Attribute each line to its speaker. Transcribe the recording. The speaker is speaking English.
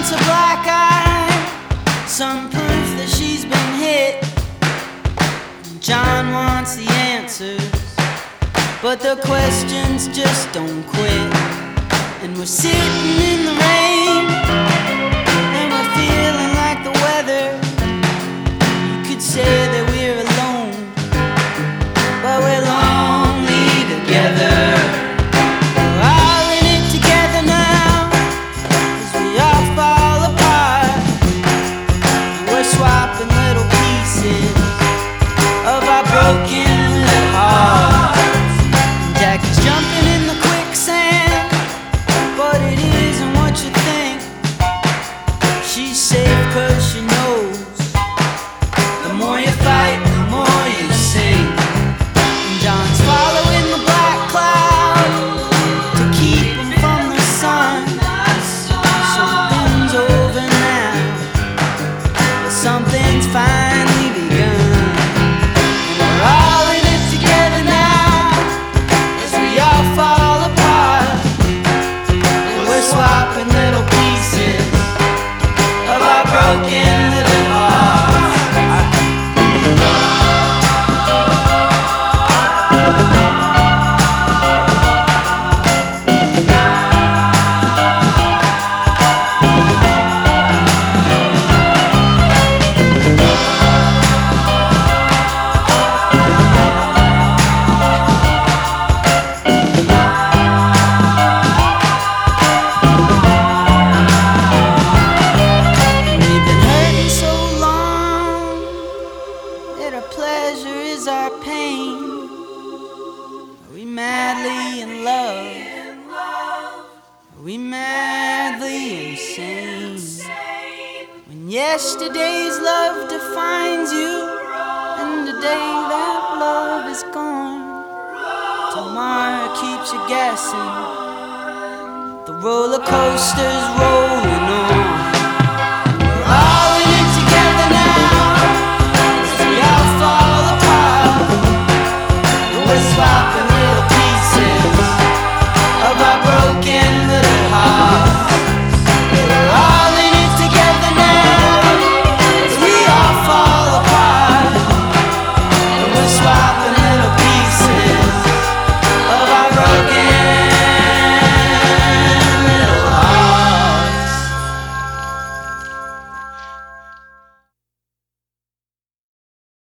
Speaker 1: wants a black eye, some proof that she's been hit. John wants the answers, but the questions just don't quit. And we're sitting in the rain, and we're feeling like the weather. You could say that we're alone, but we're lonely together. We're all in it together now, as we all fall apart. And we're swapping little pieces of our broken little hearts. Jackie's jumping in the quicksand, but it isn't what you think. She's safe 'cause she knows the more you fight, the more you sink. And John's following the black cloud to keep him from the sun. Something's over now, but something's finally begun. And we're all in it together now, as we all fall apart. And we're swapping little pieces of our broken little hearts. We've been hurting so long that our pleasure is our pain. Are we madly in love? Are we madly insane? When yesterday's love defines you, and today that love is gone, tomorrow keeps you guessing. The roller coaster's rolling